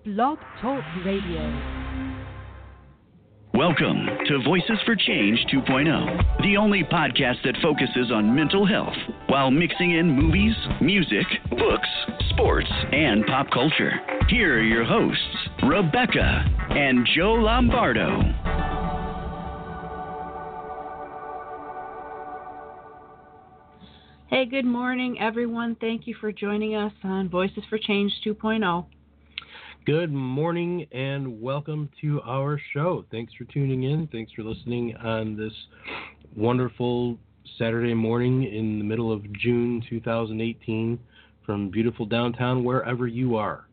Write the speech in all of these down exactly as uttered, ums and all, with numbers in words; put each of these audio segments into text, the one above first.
Blog Talk Radio. Welcome to Voices for Change two point oh, the only podcast that focuses on mental health while mixing in movies, music, books, sports, and pop culture. Here are your hosts, Rebecca and Joe Lombardo. Hey, good morning, everyone. Thank you for joining us on Voices for Change two point oh. Good morning and welcome to our show. Thanks for tuning in. Thanks for listening on this wonderful Saturday morning in the middle of June two thousand eighteen from beautiful downtown, wherever you are.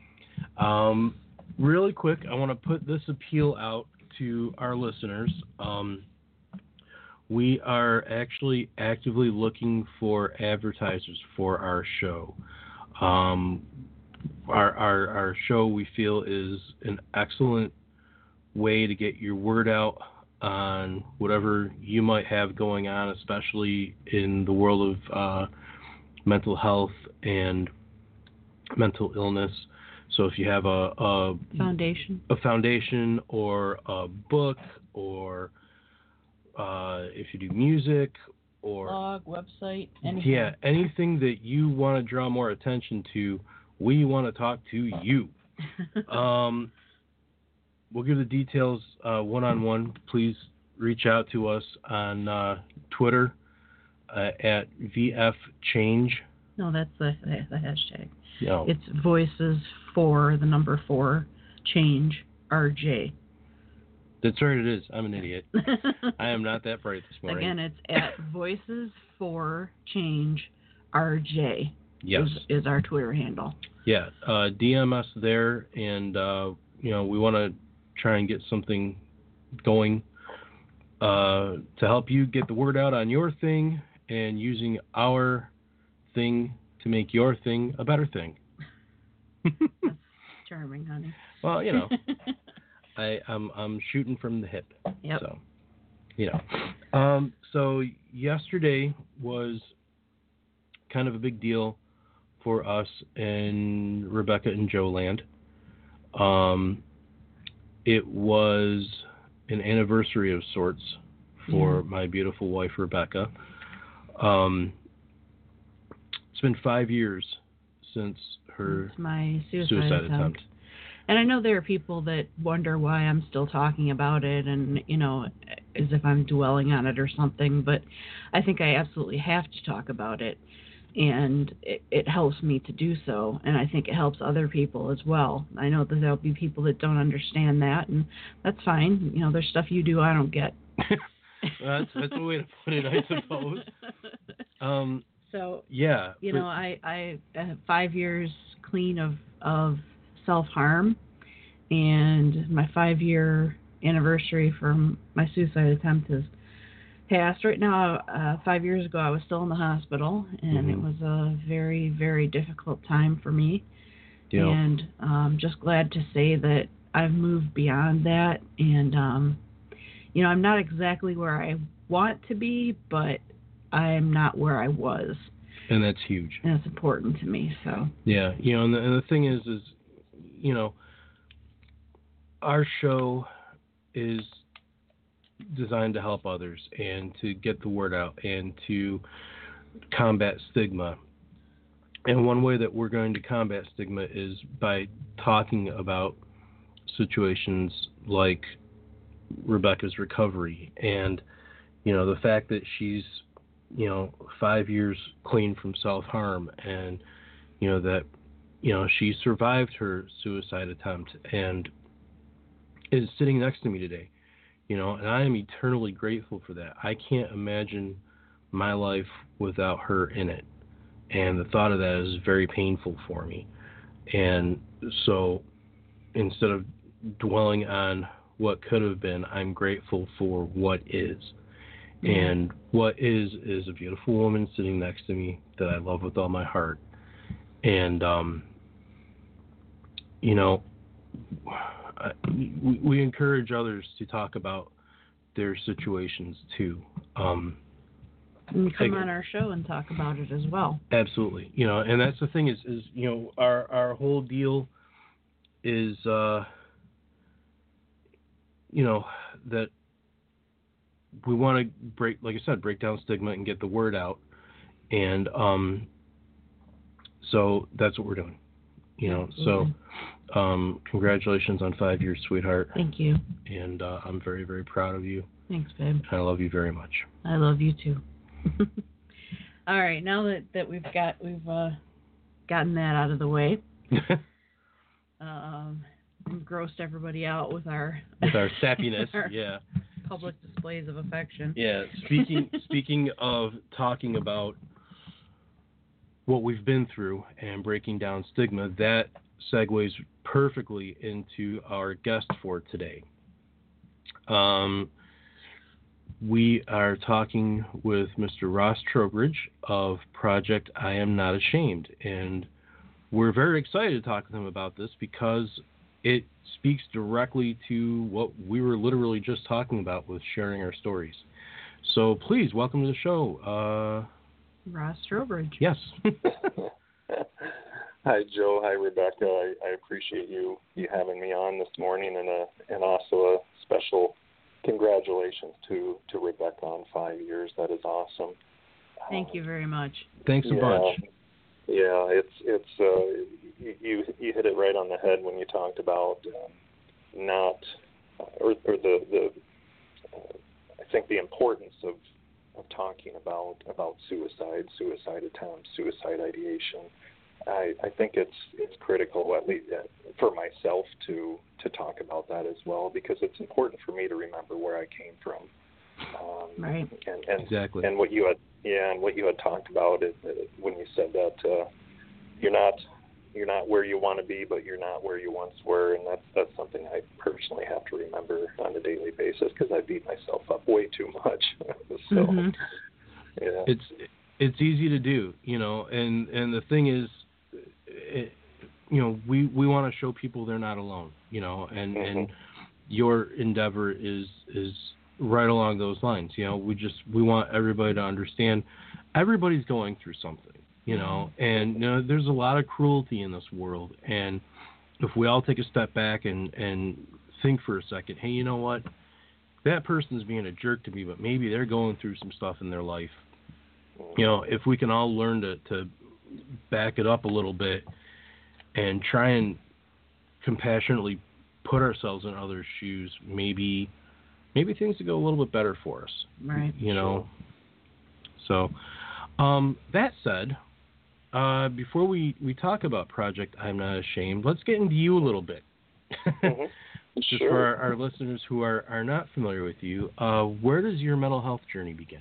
um, really quick, I want to put this appeal out to our listeners. Um, we are actually actively looking for advertisers for our show. Um, Our, our our show, we feel, is an excellent way to get your word out on whatever you might have going on, especially in the world of uh, mental health and mental illness. So if you have a, a foundation, a foundation, or a book, or uh, if you do music, or blog, website, anything. yeah, anything that you want to draw more attention to, we want to talk to you. um, we'll give the details uh, one-on-one. Please reach out to us on uh, Twitter uh, at V F Change. No, that's the, the hashtag. No. It's Voices for the number four Change R J. That's right, it is. I'm an idiot. I am not that bright this morning. Again, it's at Voices for Change R J. Yes. Is, is our Twitter handle. Yeah, uh, D M us there, and uh, you know, we want to try and get something going uh, to help you get the word out on your thing, and using our thing to make your thing a better thing. That's charming, honey. Well, you know, I, I'm I'm shooting from the hip. Yep. So, you know, um, so yesterday was kind of a big deal for us in Rebecca and Joe land. Um, it was an anniversary of sorts for yeah. my beautiful wife, Rebecca. Um, it's been five years since her it's my suicide, suicide attempt. attempt. And I know there are people that wonder why I'm still talking about it and, you know, as if I'm dwelling on it or something, but I think I absolutely have to talk about it. And it, it helps me to do so, and I think it helps other people as well. I know that there'll be people that don't understand that, and that's fine. You know, there's stuff you do I don't get. that's that's a way to put it, I suppose. Um, so yeah, you but, know, I I have five years clean of of self-harm, and my five-year anniversary from my suicide attempt is passed. Right now, uh, five years ago, I was still in the hospital, and mm-hmm. it was a very, very difficult time for me. Yep. And I'm um, just glad to say that I've moved beyond that. And, um, you know, I'm not exactly where I want to be, but I'm not where I was. And that's huge. And it's important to me. So yeah, you know, and the, and the thing is, is, you know, our show is designed to help others and to get the word out and to combat stigma. And one way that we're going to combat stigma is by talking about situations like Rebecca's recovery and, you know, the fact that she's, you know, five years clean from self-harm, and, you know, that, you know, she survived her suicide attempt and is sitting next to me today. You know, and I am eternally grateful for that. I can't imagine my life without her in it. And the thought of that is very painful for me. And so instead of dwelling on what could have been, I'm grateful for what is. Mm-hmm. And what is is a beautiful woman sitting next to me that I love with all my heart. And, um, you know, we, we encourage others to talk about their situations too. Um, and come again, on our show and talk about it as well. Absolutely. You know, and that's the thing is, is you know, our, our whole deal is, uh, you know, that we want to break, like I said, break down stigma and get the word out. And um, so that's what we're doing. You know, Absolutely. so um, congratulations on five years, sweetheart. Thank you. And uh, I'm very, very proud of you. Thanks, babe. I love you very much. I love you too. All right, now that, that we've got we've uh, gotten that out of the way, um, and grossed everybody out with our with our sappiness, our yeah. public displays of affection. Yeah. Speaking speaking of talking about what we've been through and breaking down stigma, that segues perfectly into our guest for today. Um, we are talking with Mister Ross Trowbridge of Project I Am Not Ashamed, and we're very excited to talk to him about this because it speaks directly to what we were literally just talking about with sharing our stories. So please, welcome to the show. Uh, Ross Trowbridge. Yes. Hi, Joe. Hi, Rebecca. I, I appreciate you, you having me on this morning, and a, and also a special congratulations to, to Rebecca on five years. That is awesome. Thank you very much. Thanks a yeah, bunch. Yeah, it's it's uh, you you hit it right on the head when you talked about um, not or, or the the uh, I think the importance of of talking about about suicide, suicide attempts, suicide ideation. I, I think it's it's critical, at least for myself, to to talk about that as well, because it's important for me to remember where I came from. Um, right. And, and exactly. And what you had, yeah, and what you had talked about is, uh, when you said that uh, you're not you're not where you want to be, but you're not where you once were, and that's that's something I personally have to remember on a daily basis because I beat myself up way too much. so, mm-hmm. yeah, it's it's easy to do, you know, and and the thing is, it, you know, we we want to show people they're not alone, you know, and mm-hmm. and your endeavor is is right along those lines. You know, we just we want everybody to understand everybody's going through something, you know, and you know, there's a lot of cruelty in this world, and if we all take a step back and and think for a second, hey, you know what, that person's being a jerk to me, but maybe they're going through some stuff in their life. You know, if we can all learn to, to back it up a little bit and try and compassionately put ourselves in others' shoes, maybe maybe things will go a little bit better for us. Right. You know. So, um, that said, uh, before we, we talk about Project I'm Not Ashamed, let's get into you a little bit. Mm-hmm. Just sure. for our, our listeners who are, are not familiar with you, uh, where does your mental health journey begin?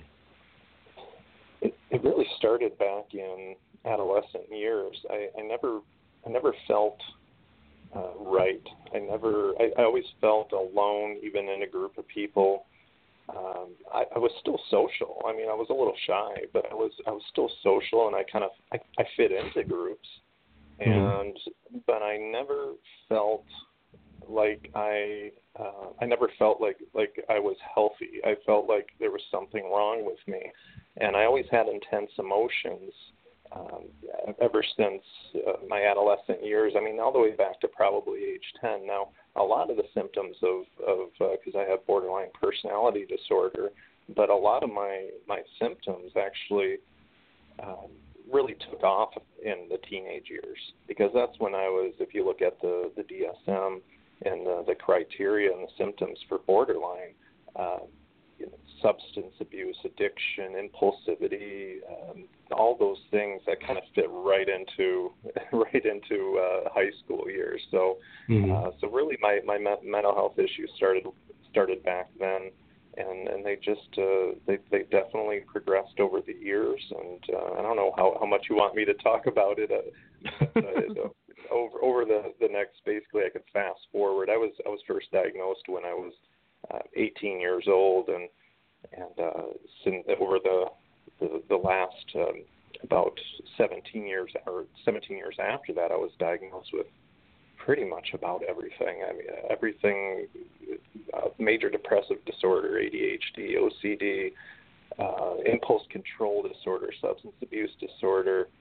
It, it really started back in adolescent years. I, I never, I never felt uh, right. I never, I, I always felt alone, even in a group of people. Um, I, I was still social. I mean, I was a little shy, but I was, I was still social, and I kind of, I, I fit into groups, and mm-hmm. but I never felt like I, uh, I never felt like like I was healthy. I felt like there was something wrong with me. And I always had intense emotions um, ever since uh, my adolescent years. I mean, all the way back to probably age ten. Now, a lot of the symptoms of, of because uh, I have borderline personality disorder, but a lot of my, my symptoms actually um, really took off in the teenage years, because that's when I was, if you look at the, the D S M and the, the criteria and the symptoms for borderline, uh, you know, substance abuse, addiction, impulsivity, um, all those things that kind of fit right into right into uh, high school years. So, mm-hmm. uh, so really, my my me- mental health issues started started back then, and, and they just uh, they they definitely progressed over the years. And uh, I don't know how, how much you want me to talk about it. Uh, but, uh, over over the, the next, basically, I could fast forward. I was I was first diagnosed when I was Uh, eighteen years old, and and uh, since over the the, the last um, about seventeen years or seventeen years after that, I was diagnosed with pretty much about everything. I mean, everything: uh, major depressive disorder, A D H D, O C D, uh, impulse control disorder, substance abuse disorder,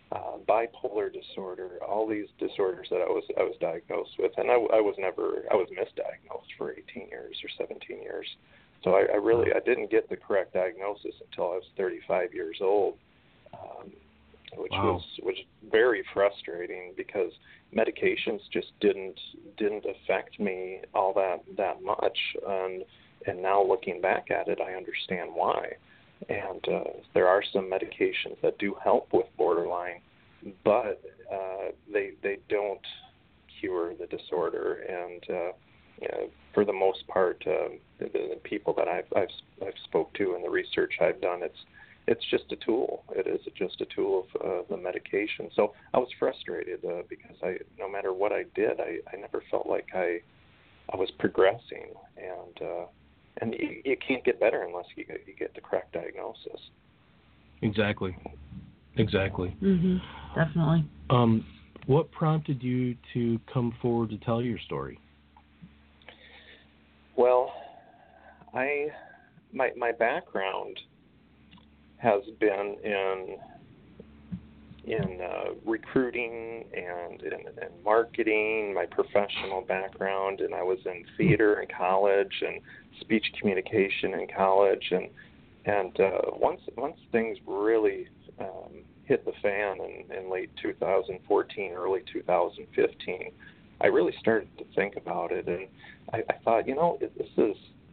uh, bipolar disorder, all these disorders that I was I was diagnosed with, and I, I was never I was misdiagnosed for eighteen years or seventeen years. So I, I really I didn't get the correct diagnosis until I was thirty-five years old, um, which wow. was which very frustrating because medications just didn't didn't affect me all that that much, and and now looking back at it, I understand why. And uh, there are some medications that do help with borderline, but uh, they they don't cure the disorder. And uh, you know, for the most part, uh, the, the people that I've, I've I've spoke to and the research I've done, it's it's just a tool. It is just a tool of uh, the medication. So I was frustrated uh, because I no matter what I did, I, I never felt like I I was progressing. And uh, And you, you can't get better unless you get, you get the correct diagnosis. Exactly. Exactly. Mhm. Definitely. Um, what prompted you to come forward to tell your story? Well, I my my background has been in in uh, recruiting and in, in marketing, my professional background, and I was in theater in college and speech communication in college, and and uh, once once things really um, hit the fan in, in late two thousand fourteen, early two thousand fifteen, I really started to think about it, and I, I thought, you know, this is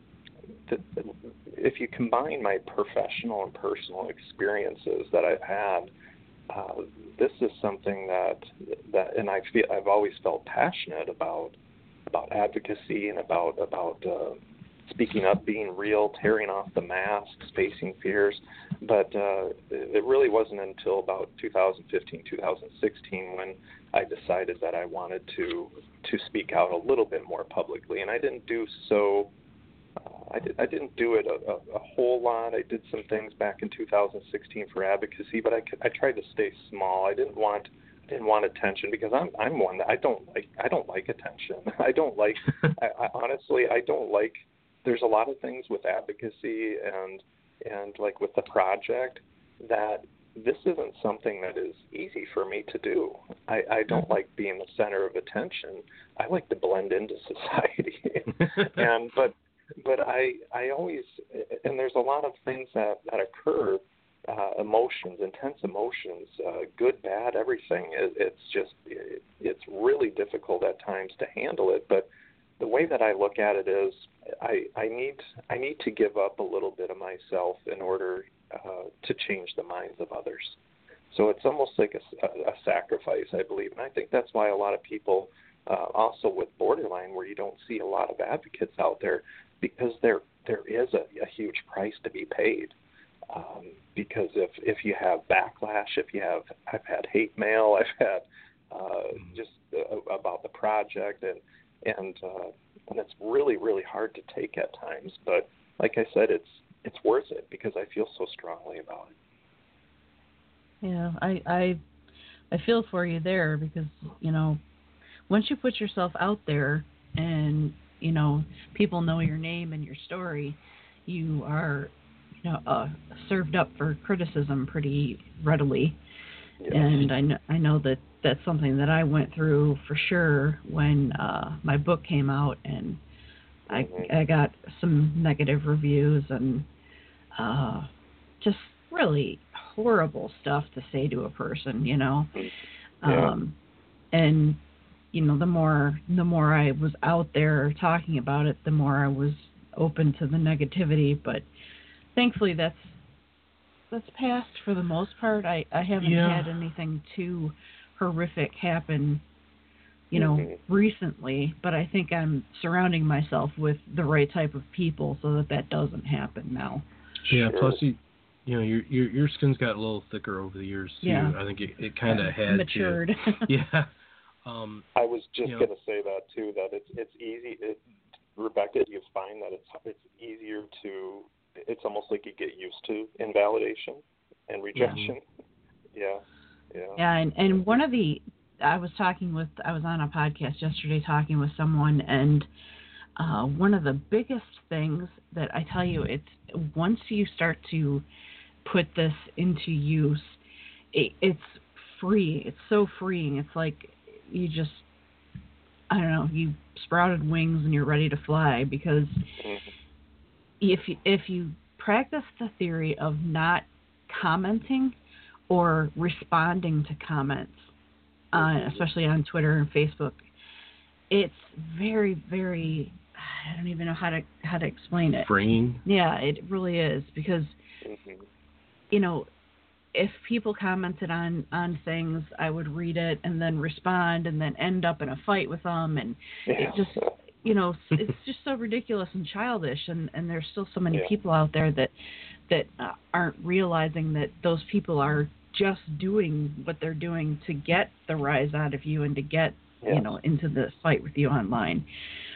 if you combine my professional and personal experiences that I've had. Uh, this is something that that, and I feel I've always felt passionate about about advocacy and about about uh, speaking up, being real, tearing off the masks, facing fears. But uh, it really wasn't until about two thousand fifteen, two thousand sixteen when I decided that I wanted to to speak out a little bit more publicly, and I didn't do so. Uh, I, did, I didn't do it a, a, a whole lot. I did some things back in two thousand sixteen for advocacy, but I, I tried to stay small. I didn't want I didn't want attention because I'm I'm one that I don't like I don't like attention. I don't like I, I, honestly I don't like. There's a lot of things with advocacy and and like with the project that this isn't something that is easy for me to do. I, I don't like being the center of attention. I like to blend into society, and but. But I, I always, and there's a lot of things that, that occur, uh, emotions, intense emotions, uh, good, bad, everything. It, it's just, it, it's really difficult at times to handle it. But the way that I look at it is I, I need, I need to give up a little bit of myself in order uh, to change the minds of others. So it's almost like a, a, a sacrifice, I believe. And I think that's why a lot of people, uh, also with borderline, where you don't see a lot of advocates out there, because there there is a, a huge price to be paid. Um, because if, if you have backlash, if you have, I've had hate mail, I've had uh, just uh, about the project, and and uh, and it's really really hard to take at times. But like I said, it's it's worth it because I feel so strongly about it. Yeah, I I I feel for you there because you know once you put yourself out there and you know, people know your name and your story, you are, you know, uh, served up for criticism pretty readily. Yes. And I know, I know that that's something that I went through for sure when uh, my book came out, and I, mm-hmm. I got some negative reviews and uh, just really horrible stuff to say to a person, you know. Yeah. Um, and you know, the more the more I was out there talking about it, the more I was open to the negativity. But thankfully, that's that's passed for the most part. I, I haven't yeah. had anything too horrific happen, you know, mm-hmm. recently. But I think I'm surrounding myself with the right type of people so that that doesn't happen now. Yeah. Sure. Plus, you you know, your your your skin's got a little thicker over the years too. Yeah. I think it, it kind of had matured. To, yeah. Um, I was just you know, going to say that too. That it's it's easy. It, Rebecca, you find that it's it's easier to. It's almost like you get used to invalidation and rejection. Mm-hmm. Yeah, yeah. Yeah, and and one of the I was talking with I was on a podcast yesterday talking with someone, and uh, one of the biggest things that I tell you, it's once you start to put this into use, it, it's free. It's so freeing. It's like you just, I don't know, you sprouted wings and you're ready to fly, because Mm-hmm. if you, if you practice the theory of not commenting or responding to comments, uh, especially on Twitter and Facebook, it's very, very, I don't even know how to how to explain it. Freeing. Yeah, it really is, because, Mm-hmm. you know, if people commented on, on things, I would read it and then respond and then end up in a fight with them, and Yeah. it just, you know, it's just so ridiculous and childish, and, and there's still so many Yeah. people out there that that uh, aren't realizing that those people are just doing what they're doing to get the rise out of you and to get, Yes. you know, into the fight with you online.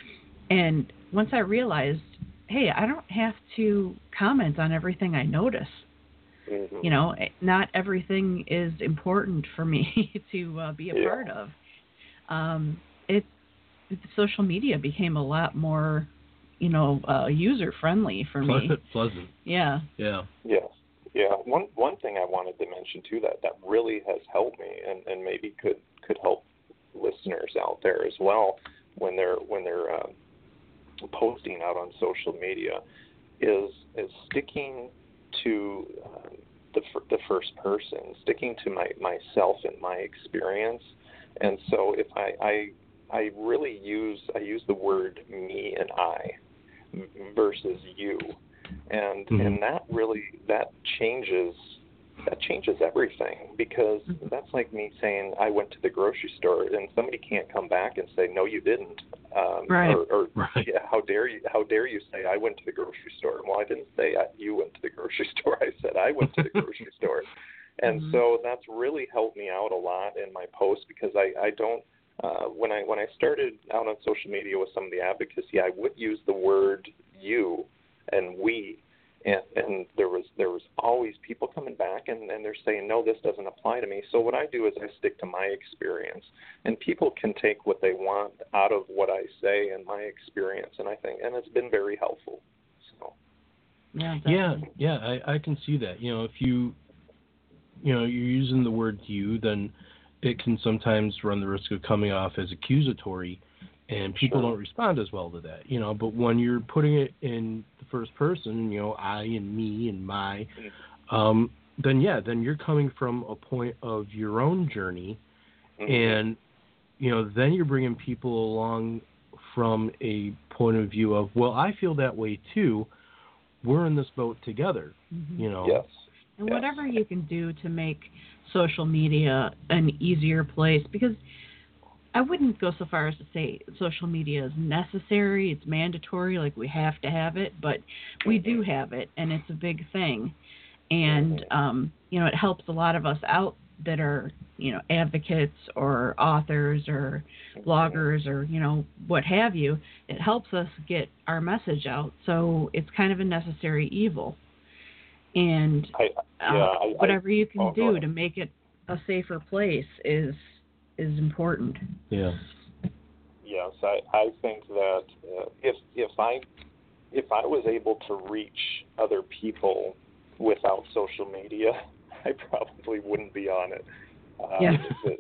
And once I realized, hey, I don't have to comment on everything I notice. Mm-hmm. You know, not everything is important for me to uh, be a Yeah. part of. Um, it, social media became a lot more, you know, uh, user friendly for me. Pleasant. Pleasant. Yeah. Yeah. Yes. Yeah. One one thing I wanted to mention too that, that really has helped me, and, and maybe could, could help listeners out there as well when they're when they're uh, posting out on social media, is is sticking to um, the the first person, sticking to my myself and my experience. And so if I I, I really use I use the word me and I versus you. And Mm-hmm. and that really that changes that changes everything, because that's like me saying I went to the grocery store, and somebody can't come back and say no you didn't, um, Right. or, or Right. yeah, how dare you how dare you say I went to the grocery store? Well, I didn't say I, you went to the grocery store. I said I went to the grocery store, and Mhm. so that's really helped me out a lot in my posts, because I I don't. Uh, when I when I started out on social media with some of the advocacy, I would use the word you and we, and, and there was there was always people coming back and, and they're saying, no, this doesn't apply to me. So what I do is I stick to my experience, and people can take what they want out of what I say and my experience, and I think and it's been very helpful. So Yeah. Yeah, Definitely. yeah, I, I can see that. You know, if you, you know, you're using the word you, then it can sometimes run the risk of coming off as accusatory, and people Sure. don't respond as well to that. You know, but when you're putting it in the first person, you know, I and me and my, um, then yeah, then you're coming from a point of your own journey, mm-hmm. and you know, then you're bringing people along from a point of view of, well, I feel that way too. We're in this boat together, Mhm. you know. yes. And Yes. whatever you can do to make social media an easier place, because I wouldn't go so far as to say social media is necessary, it's mandatory, like we have to have it, but we do have it, and it's a big thing. And, um, you know, it helps a lot of us out that are, you know, advocates or authors or bloggers or, you know, what have you. It helps us get our message out, so it's kind of a necessary evil. And I, uh, yeah, I, whatever you can oh, go do ahead. to make it a safer place is is important. Yeah. Yes, I, I think that uh, if if I if I was able to reach other people without social media, I probably wouldn't be on it. Uh, Yeah.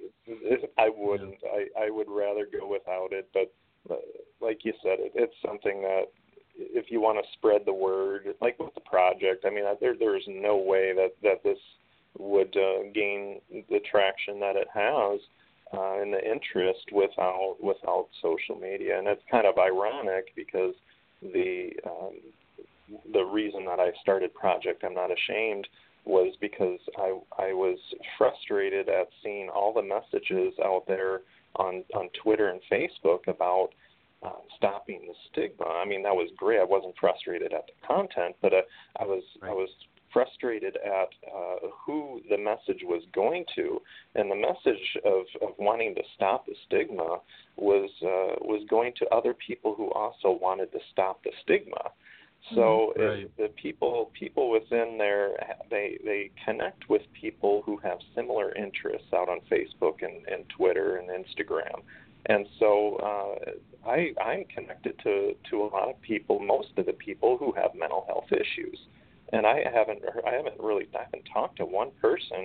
I wouldn't. I, I would rather go without it. But uh, like you said, it, it's something that if you want to spread the word, like with the project, I mean, there there is no way that that this would uh, gain the traction that it has. Uh, and the interest without without social media, and it's kind of ironic because the um, the reason that I started Project I'm Not Ashamed was because I I was frustrated at seeing all the messages out there on on Twitter and Facebook about uh, stopping the stigma. I mean, that was great. I wasn't frustrated at the content, but uh, I was Right. I was frustrated at uh, who the message was going to, and the message of, of wanting to stop the stigma was uh, was going to other people who also wanted to stop the stigma. So Right. it, the people people within there, they they connect with people who have similar interests out on Facebook and, and Twitter and Instagram. And so uh, I I'm connected to, to a lot of people, most of the people who have mental health issues. And I haven't, I haven't really, I haven't talked to one person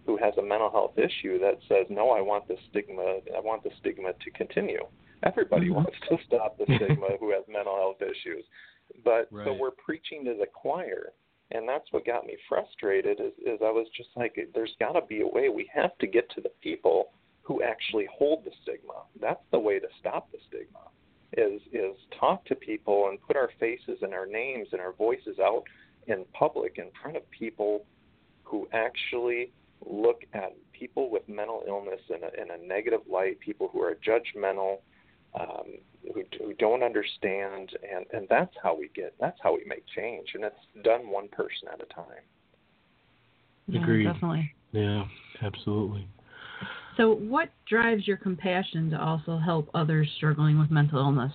who has a mental health issue that says, no, I want the stigma, I want the stigma to continue. Everybody mm-hmm. wants to stop the stigma who has mental health issues. But right. so we're preaching to the choir. And that's what got me frustrated is, is I was just like, there's got to be a way. We have to get to the people who actually hold the stigma. That's the way to stop the stigma, is is talk to people and put our faces and our names and our voices out in public in front of people who actually look at people with mental illness in a, in a negative light, people who are judgmental, um, who, who don't understand, and, and that's how we get, that's how we make change, and it's done one person at a time. Yeah, Agreed. Definitely. Yeah, absolutely. So what drives your compassion to also help others struggling with mental illness?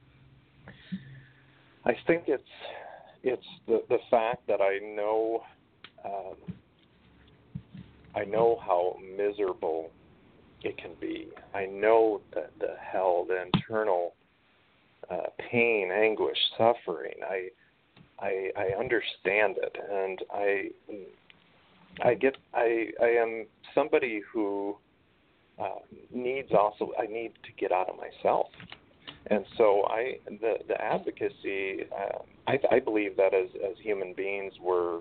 I think it's it's the, the fact that I know um, I know how miserable it can be. I know the, the hell, the internal uh, pain, anguish, suffering. I, I I understand it, and I I get I I am somebody who uh, needs also I need to get out of myself, and so I the the advocacy. Uh, I, I believe that as as human beings we're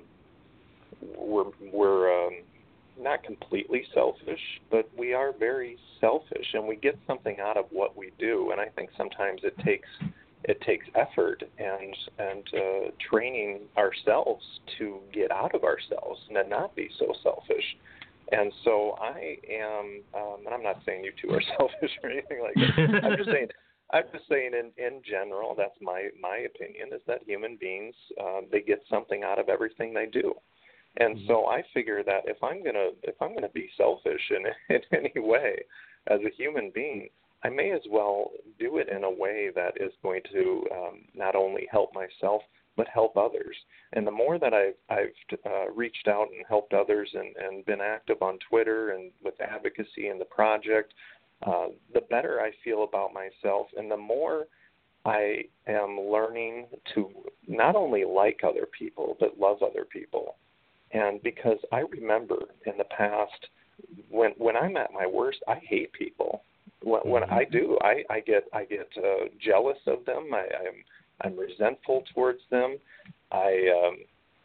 we're we're um, not completely selfish, but we are very selfish, and we get something out of what we do. And I think sometimes it takes it takes effort and and uh, training ourselves to get out of ourselves and to not be so selfish. And so I am, um, and I'm not saying you two are selfish or anything like that. I'm just saying, I'm just saying in, in general, that's my my opinion, is that human beings uh, they get something out of everything they do. And mm-hmm. so I figure that if I'm gonna if I'm gonna be selfish in, in any way as a human being, I may as well do it in a way that is going to um, not only help myself but help others. And the more that I've, I've uh, reached out and helped others and, and been active on Twitter and with advocacy and the project, uh, the better I feel about myself, and the more I am learning to not only like other people but love other people. And because I remember in the past, when when I'm at my worst, I hate people. When, when I do, I, I get I get uh, jealous of them. I, I'm I'm resentful towards them. I um,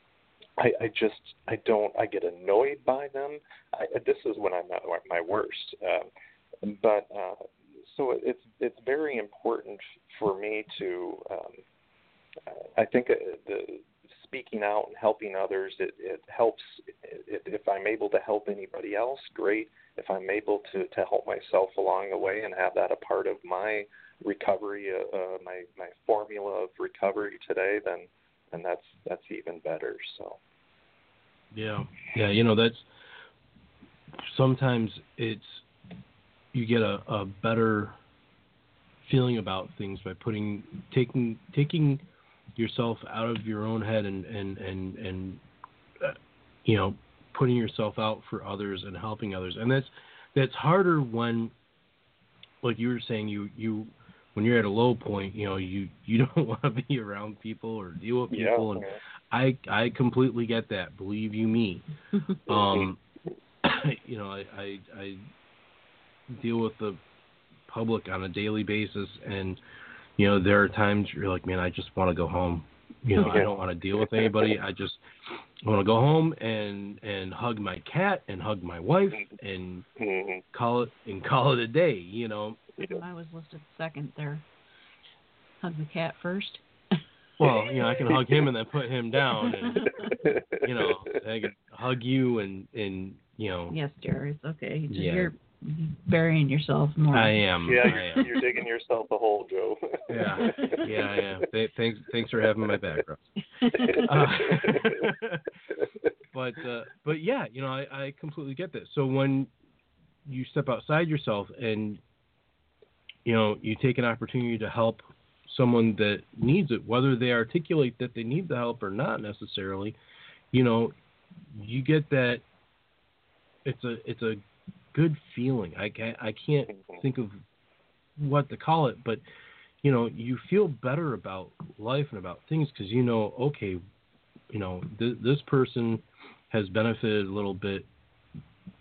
I, I just I don't I get annoyed by them. I, this is when I'm at my worst. Uh, but uh, so it's it's very important for me to um, I think the speaking out and helping others, it, it helps. It, if I'm able to help anybody else, great. If I'm able to, to help myself along the way and have that a part of my recovery, uh, uh, my my formula of recovery today, then then that's that's even better. So. Yeah, yeah. You know, that's sometimes it's you get a, a better feeling about things by putting taking taking yourself out of your own head and and and, and uh, you know, putting yourself out for others and helping others. And that's that's harder when, like you were saying, you you when you're at a low point, you know, you, you don't want to be around people or deal with people. Yeah. And I I completely get that. Believe you me. um, you know, I, I I deal with the public on a daily basis, and you know, there are times you're like, man, I just want to go home. You know, I don't want to deal with anybody. I just want to go home and, and hug my cat and hug my wife and mm-hmm. call it and call it a day. You know. I was listed second there. Hug the cat first. Well, you know, I can hug him and then put him down, and you know, I can hug you and and you know. Yes, Jerry, it's okay. Just, yeah. You're burying yourself more. I am. Yeah, I you're, am. you're digging yourself a hole, Joe. yeah, yeah, I am. Th- thanks, thanks for having my back, Russ. Uh, but, uh, but yeah, you know, I, I completely get this. So when you step outside yourself and you know you take an opportunity to help someone that needs it, whether they articulate that they need the help or not necessarily, you know, you get that. It's a, it's a good feeling. I can't, I can't think of what to call it, but you know, you feel better about life and about things because you know, okay, you know, th- this person has benefited a little bit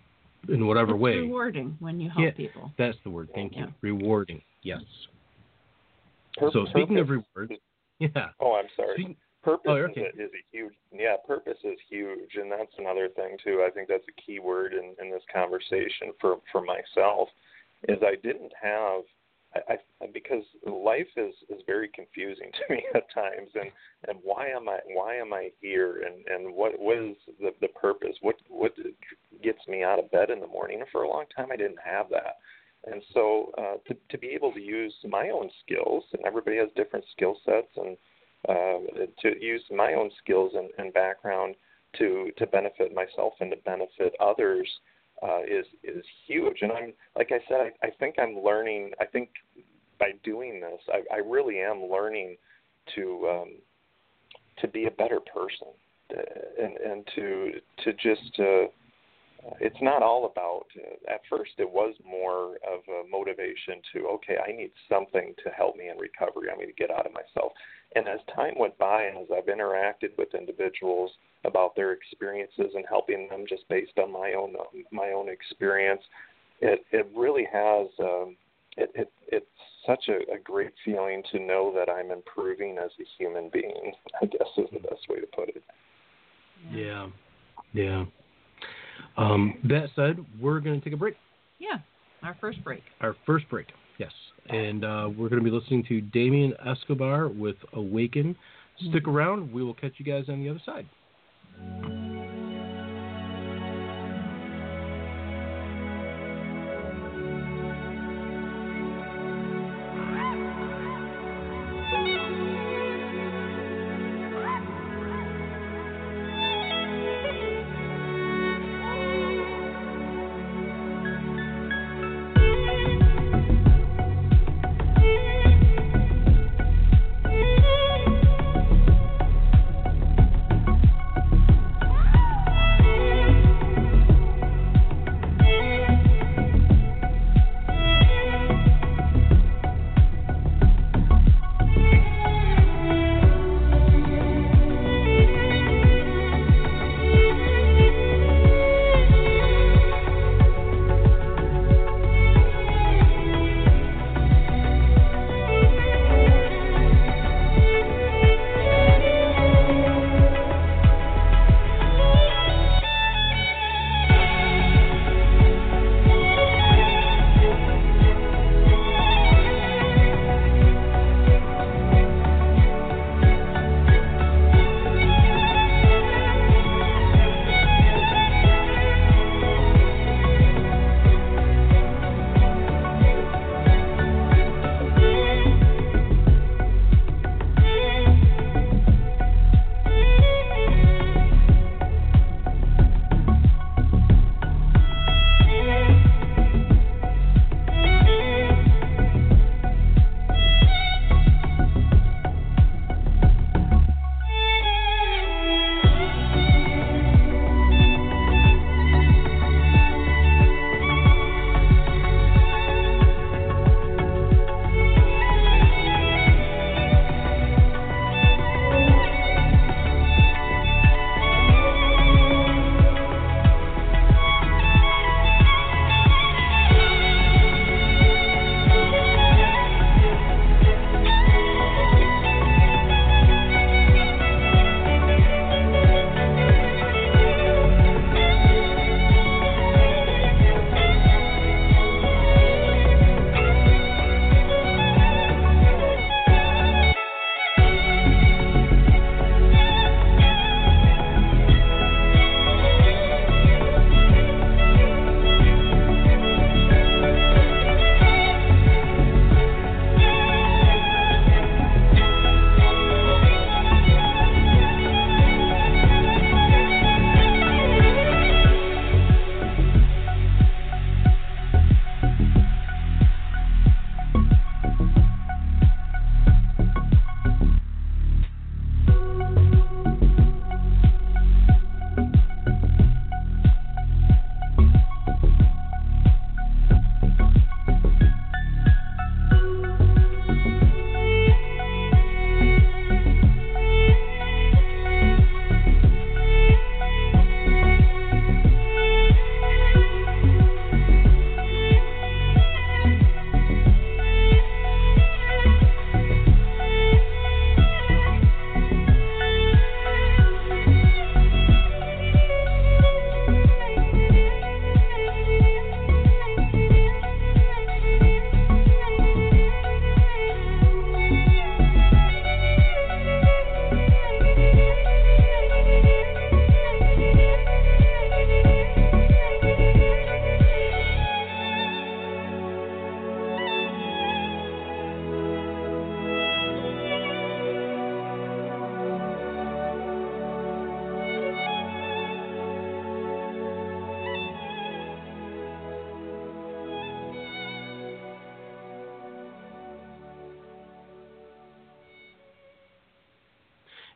in whatever it's way. rewarding when you help yeah, people. That's the word. Thank yeah. you. Rewarding. Yes. Pur- so speaking purpose. of rewards, yeah. Oh, I'm sorry. Speaking, Purpose oh, is, okay. a, is a huge, yeah, purpose is huge, and that's another thing too. I think that's a key word in, in this conversation for, for myself, is I didn't have, I, I because life is, is very confusing to me at times, and, and why am I why am I here, and, and what what is the, the purpose? What what gets me out of bed in the morning? And for a long time, I didn't have that. And so uh, to, to be able to use my own skills, and everybody has different skill sets, and uh, to use my own skills and, and background to, to benefit myself and to benefit others uh, is is huge. And I'm like I said, I, I think I'm learning. I think by doing this, I, I really am learning to um, to be a better person, and and to to just. Uh, It's not all about, uh, at first it was more of a motivation to, okay, I need something to help me in recovery. I need to get out of myself. And as time went by and as I've interacted with individuals about their experiences and helping them just based on my own my own experience, it, it really has, um, it, it, it's such a, a great feeling to know that I'm improving as a human being, I guess is the best way to put it. Yeah, yeah. Um, that said, we're going to take a break. Yeah, our first break. Our first break, yes. And uh, we're going to be listening to Damien Escobar with Awaken. Stick mm-hmm. around. We will catch you guys on the other side.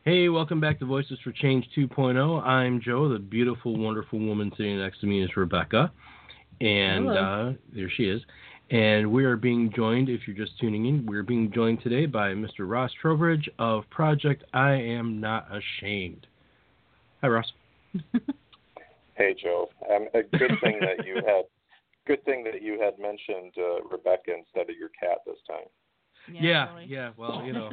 Hey, welcome back to Voices for Change two point oh. I'm Joe. The beautiful, wonderful woman sitting next to me is Rebecca. And uh, there she is. And we are being joined, if you're just tuning in, we're being joined today by Mister Ross Trowbridge of Project I Am Not Ashamed. Hi, Ross. Hey, Joe. Um, a good thing that you had, good thing that you had mentioned uh, Rebecca instead of your cat this time. Yeah, yeah, really. yeah, well, you know.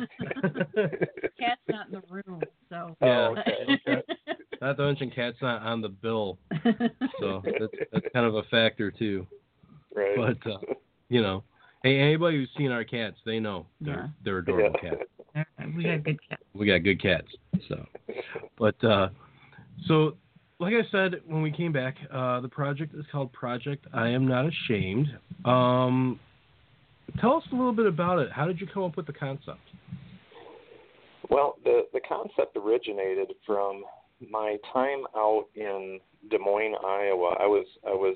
Cat's not in the room, so. Yeah, Oh, okay. Not to mention Cat's not on the bill, so that's, that's kind of a factor, too. Right. But, uh, you know, hey, anybody who's seen our cats, they know they're, Yeah. they're adorable Yeah. cats. We got good cats. We got good cats, so. But, uh, so, like I said, when we came back, uh, the project is called Project I Am Not Ashamed. Um... Tell us a little bit about it. How did you come up with the concept? Well, the, the concept originated from my time out in Des Moines, Iowa. I was I was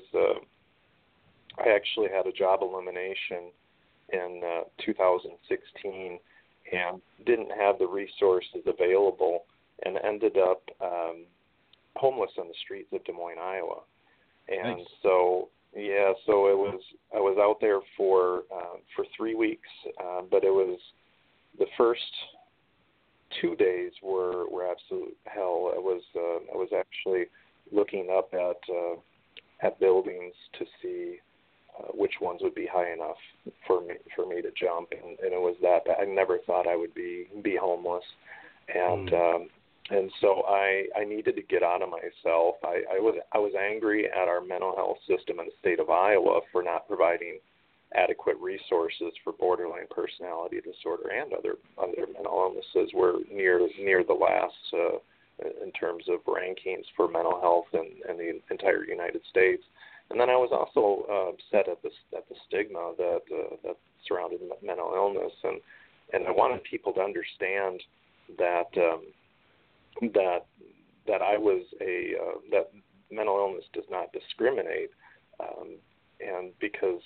uh, I actually had a job elimination in uh, two thousand sixteen and didn't have the resources available and ended up um, homeless on the streets of Des Moines, Iowa. And Nice. so. Yeah, so it was. I was out there for uh, for three weeks, uh, but it was the first two days were, were absolute hell. I was uh, I was actually looking up at uh, at buildings to see uh, which ones would be high enough for me for me to jump, and, and it was that bad. I never thought I would be be homeless, and. Mm. Um, And so I, I needed to get out of myself. I, I was I was angry at our mental health system in the state of Iowa for not providing adequate resources for borderline personality disorder and other other mental illnesses. We're near near the last uh, in terms of rankings for mental health in, in the entire United States. And then I was also uh, upset at the at the stigma that uh, that surrounded mental illness, and and I wanted people to understand that. Um, that that I was a uh, that mental illness does not discriminate, um, and because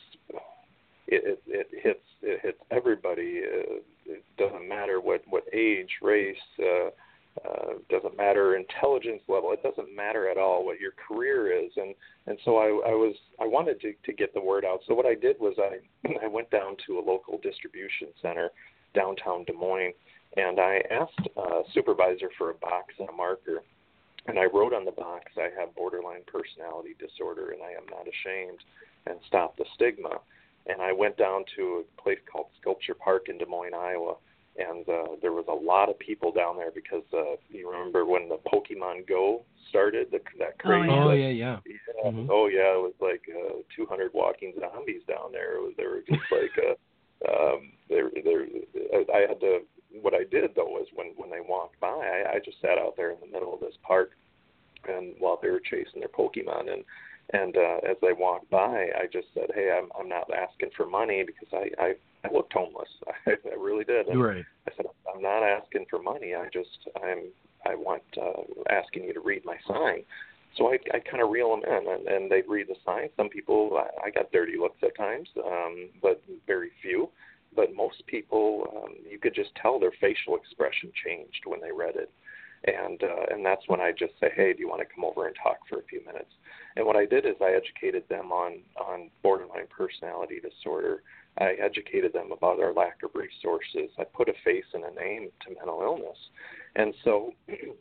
it, it, it hits it hits everybody. Uh, it doesn't matter what, what age, race, uh, uh, doesn't matter intelligence level. It doesn't matter at all what your career is, and and so I, I was I wanted to, to get the word out. So what I did was I I went down to a local distribution center downtown Des Moines. And I asked a supervisor for a box and a marker, and I wrote on the box, I have borderline personality disorder, and I am not ashamed, and stop the stigma. And I went down to a place called Sculpture Park in Des Moines, Iowa, and uh, there was a lot of people down there because uh, you remember when the Pokemon Go started, the, that craze? Oh, yeah, yeah. yeah. yeah. Mm-hmm. Oh, yeah, it was like uh, two hundred walking zombies down there. It was, they were just like, uh, um, they were, they were, I had to, what I did, though, was when, when they walked by, I, I just sat out there in the middle of this park and while they were chasing their Pokemon. And, and uh, as they walked by, I just said, hey, I'm I'm not asking for money because I, I, I looked homeless. I, I really did. And right. I said, I'm not asking for money. I just, I'm, I want uh, asking you to read my sign. So I, I kind of reel them in, and, and they'd read the sign. Some people, I, I got dirty looks at times, um, but very few. But most people, um, you could just tell their facial expression changed when they read it. And uh, and that's when I just say, hey, do you want to come over and talk for a few minutes? And what I did is I educated them on, on borderline personality disorder. I educated them about our lack of resources. I put a face and a name to mental illness. And so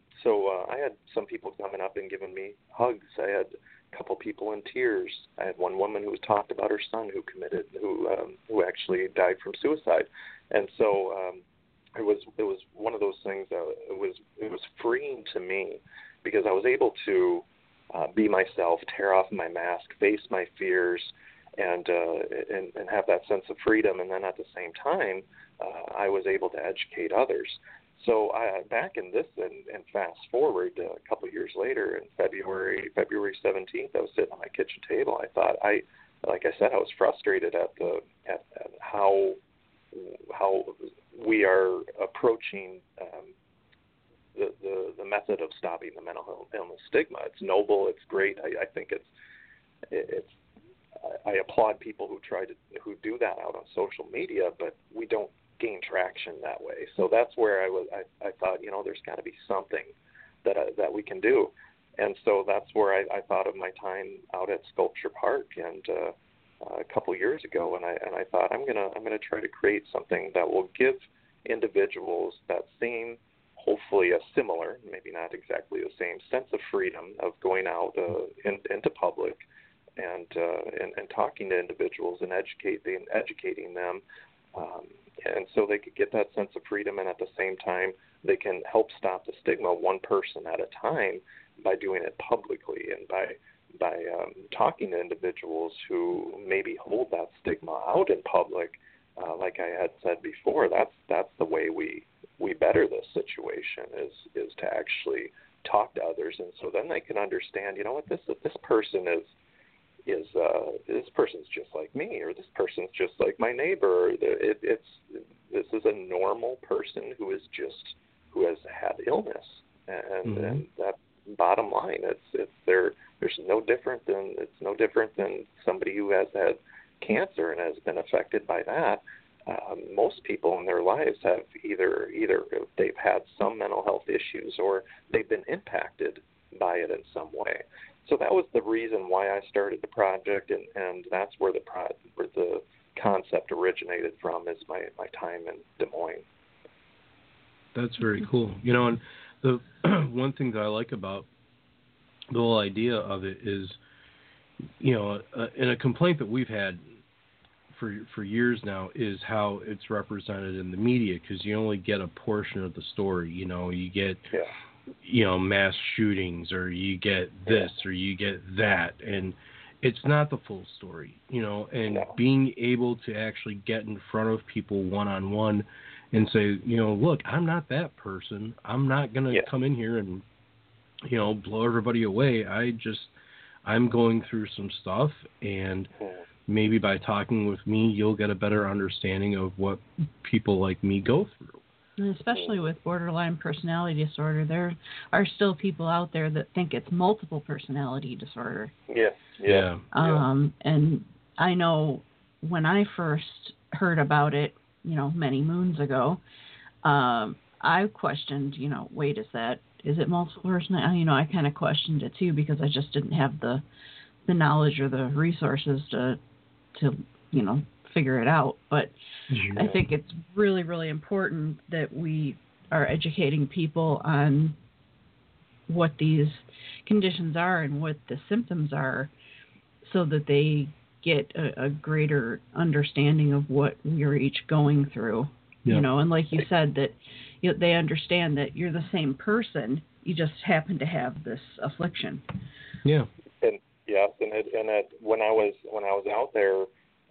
so uh, I had some people coming up and giving me hugs. I had a couple people in tears. I had one woman who talked about her son who committed, who um, who actually died from suicide. And so um, it was it was one of those things that it was it was freeing to me because I was able to uh, be myself, tear off my mask, face my fears, and uh, and and have that sense of freedom. And then at the same time, uh, I was able to educate others. So I, back in this, and, and fast forward uh, a couple of years later, in February February seventeenth, I was sitting on my kitchen table. I thought, I, like I said, I was frustrated at the at, at how how we are approaching um, the, the the method of stopping the mental illness stigma. It's noble. It's great. I, I think it's it's. I applaud people who try to who do that out on social media, but we don't gain traction that way. So that's where I was. I, I thought, you know, there's got to be something that I, that we can do, and so that's where I, I thought of my time out at Sculpture Park and uh, uh, a couple years ago, and I and I thought I'm gonna I'm gonna try to create something that will give individuals that same, hopefully a similar, maybe not exactly the same, sense of freedom of going out uh, in, into public and, uh, and and talking to individuals and educating educating them, um, and so they could get that sense of freedom, and at the same time they can help stop the stigma one person at a time by doing it publicly and by by um, talking to individuals who maybe hold that stigma out in public. Uh, like I had said before, that's that's the way we we better this situation is is to actually talk to others, and so then they can understand, you know what, this this person is is uh, this person's just like me, or this person's just like my neighbor. It, it's this is a normal person who is just who has had illness, and, mm-hmm. and that bottom line, it's it's there. There's no different than it's no different than somebody who has had cancer and has been affected by that. Um, most people in their lives have either either they've had some mental health issues or they've been impacted by it in some way. So that was the reason why I started the project, and, and that's where the pro, where the concept originated from, is my, my time in Des Moines. That's very cool. You know, and the one thing that I like about the whole idea of it is, you know, uh, in a complaint that we've had for for years now is how it's represented in the media, because you only get a portion of the story. You know, you get, yeah. you know, mass shootings, or you get this, yeah. or you get that, and it's not the full story. You know, and no. being able to actually get in front of people one on one and say, you know, look, I'm not that person. I'm not gonna yeah. come in here and, you know, blow everybody away. I just I'm going through some stuff, and yeah. maybe by talking with me, you'll get a better understanding of what people like me go through. And especially with borderline personality disorder, there are still people out there that think it's multiple personality disorder. Yeah, yeah. Um, and I know when I first heard about it, you know, many moons ago, um, I questioned, you know, wait, is that, is it multiple personality? You know, I kind of questioned it too, because I just didn't have the the knowledge or the resources to, to you know, figure it out. But yeah. I think it's really, really important that we are educating people on what these conditions are and what the symptoms are, so that they get a, a greater understanding of what we're each going through. Yeah. You know, and like you said, that you know, they understand that you're the same person, you just happen to have this affliction. Yeah. And yes, and it, and it, when I was when I was out there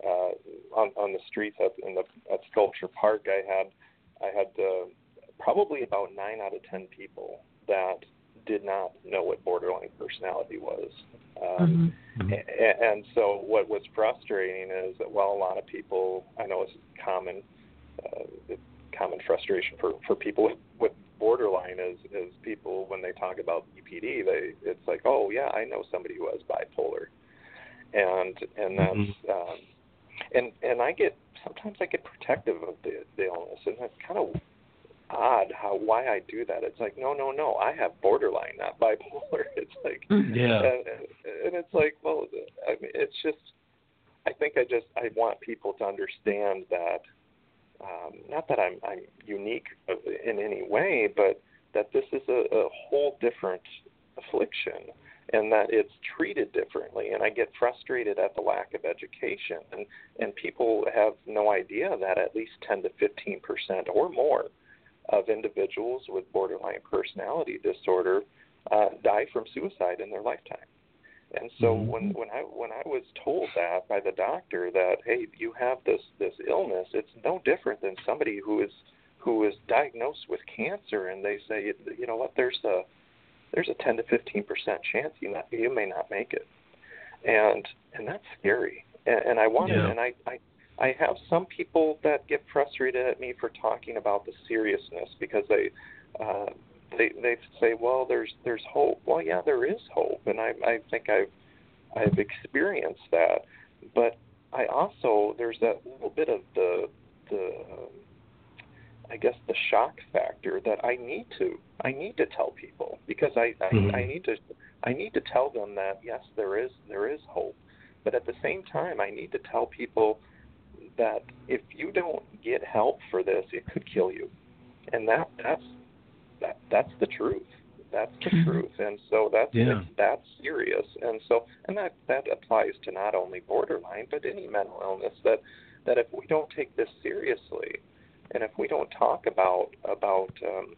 uh, on on the streets at in the at Sculpture Park, I had I had uh, probably about nine out of ten people that did not know what borderline personality was. Um, mm-hmm. and, and so what was frustrating is that while a lot of people, I know it's common uh, common frustration for, for people with, with borderline is, is people, when they talk about B P D, they it's like, oh yeah, I know somebody who has bipolar, and and that's mm-hmm. um, and and I get sometimes I get protective of the, the illness, and that's kind of odd how why I do that. It's like, no, no, no, I have borderline, not bipolar. It's like, yeah, and, and it's like, well, I mean, it's just, I think I just I want people to understand that. Um, not that I'm, I'm unique in any way, but that this is a, a whole different affliction, and that it's treated differently. And I get frustrated at the lack of education, and, and people have no idea that at least ten to fifteen percent or more of individuals with borderline personality disorder uh, die from suicide in their lifetime. And so mm-hmm. when, when I when I was told that by the doctor that, hey, you have this, this illness, it's no different than somebody who is who is diagnosed with cancer, and they say, you know what, there's a there's a ten to fifteen percent chance you not you may not make it, and and that's scary. And, and I wanted, yeah. and I, I I have some people that get frustrated at me for talking about the seriousness, because they. Uh, They they say, well, there's there's hope. Well, yeah, there is hope, and I I think I've I've experienced that. But I also there's that little bit of the the I guess, the shock factor that I need to I need to tell people, because I I, mm-hmm. I need to I need to tell them that yes, there is there is hope, but at the same time I need to tell people that if you don't get help for this, it could kill you, and that that's that that's the truth. That's the truth, and so that's yeah. it's, that's serious, and so and that that applies to not only borderline but any mental illness. That that if we don't take this seriously, and if we don't talk about about um,